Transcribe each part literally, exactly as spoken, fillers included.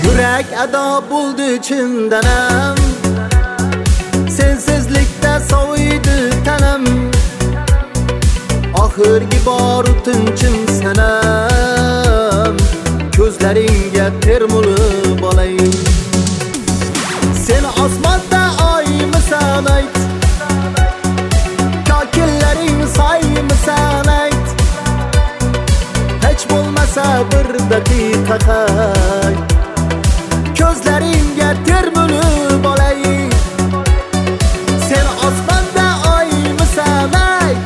Yürek ado buldu chindanam, sensizlikda soviydi tanam. Oxirgi bor tinchim sanam, ko'zlaringga termulib olay. Sen osmonda oymisan ayt, kokillaring soymisan ayt. Hech bo'lmasa bir daqiqa qay, ko'zlaringga termulib olay. Sen osmonda oymisan ayt,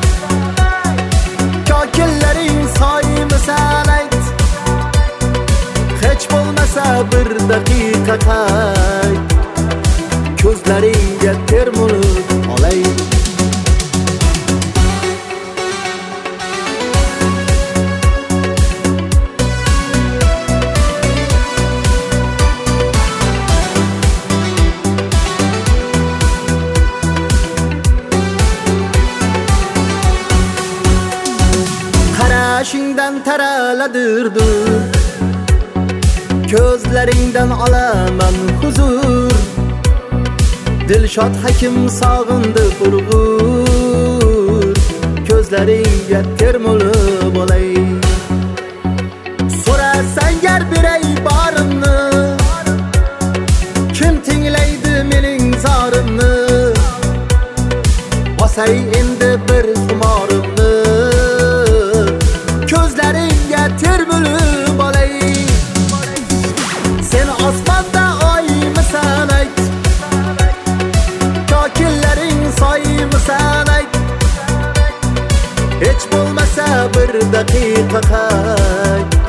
kokillaring soymisan ayt. Hech bo'lmasa bir daqiqa qay, ko'zlaringga termulib olay. Qarashingdan taraladirdi, ko'zlaringdan olaman huzur. Dilshod hakim sog'indi urg'ur, ko'zlaringga termulib olay. So'rasang gar beray borimni, kim tinglaydi mening zorimni? Osay endi bir xumorimni, ko'zlaringga termulib olay. Sen osmonda oymisan ayt, kokillaring soymisan ayt. Hech bo'lmasa bir daqiqa qay,